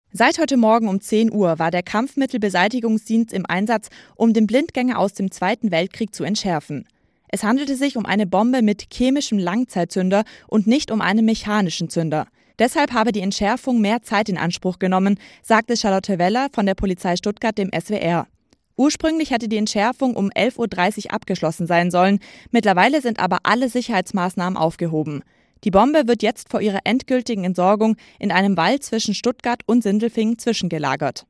Seit heute Morgen um 10 Uhr war der Kampfmittelbeseitigungsdienst im Einsatz, um den Blindgänger aus dem Zweiten Weltkrieg zu entschärfen. Es handelte sich um eine Bombe mit chemischem Langzeitzünder und nicht um einen mechanischen Zünder. Deshalb habe die Entschärfung mehr Zeit in Anspruch genommen, sagte Charlotte Weller von der Polizei Stuttgart dem SWR. Ursprünglich hätte die Entschärfung um 11.30 Uhr abgeschlossen sein sollen. Mittlerweile sind aber alle Sicherheitsmaßnahmen aufgehoben. Die Bombe wird jetzt vor ihrer endgültigen Entsorgung in einem Wald zwischen Stuttgart und Sindelfingen zwischengelagert.